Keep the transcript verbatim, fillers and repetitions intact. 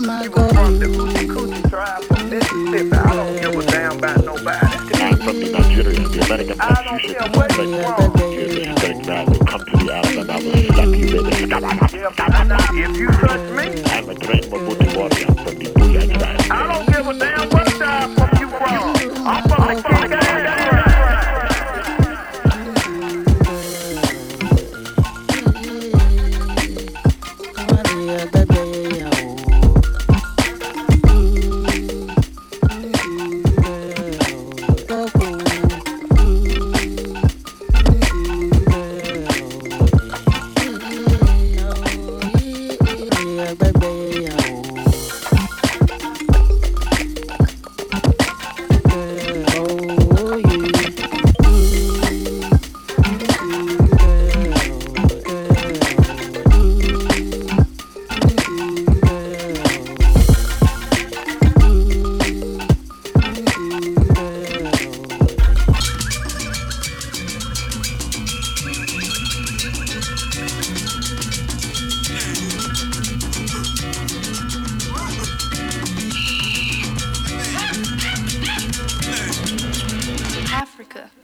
You were from the Coochie Coochie tribe from Mississippi. I don't give a damn about nobody. I'm from the Nigeria. The American Constitution I don't care what says you want. you respect that. You come to the island and I will slap you, baby. If you touch me, I'm a trained Mabuti warrior from the Buya tribe. I don't give a damn what tribe from you from. I'm from the Kick-Ass tribe. Africa.